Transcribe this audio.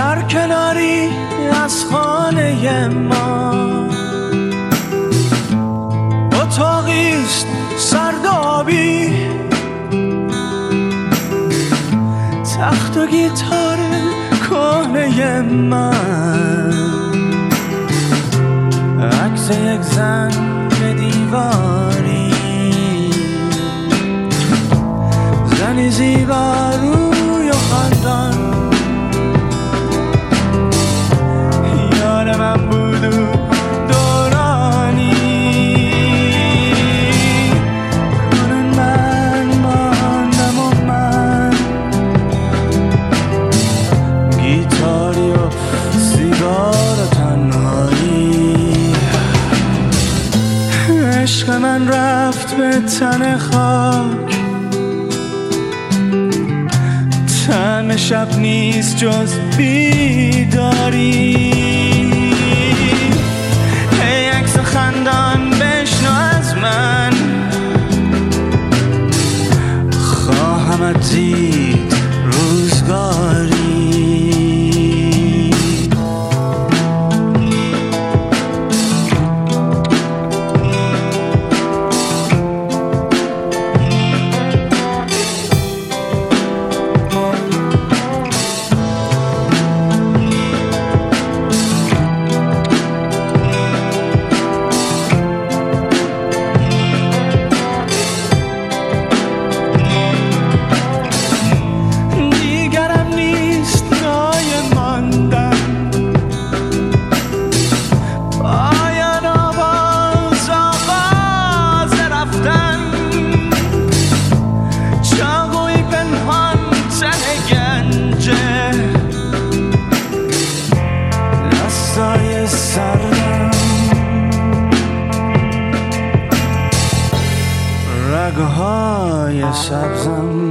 کناری از خانه ما اتاقیست سردابی، تخت و گیتار کهنه من، عکس یک زن به دیواری، زنی زیبا روی و خندان، یار من بود و دورانی، کنون من ماندم و من گیتاری و سیگار و تنهایی. عشق من رفت به تن خاک، طعم شب نیست جز بیداری. هی عکس خندان بشنو از من، خواهمت دید روزگاری. رگهای سبزم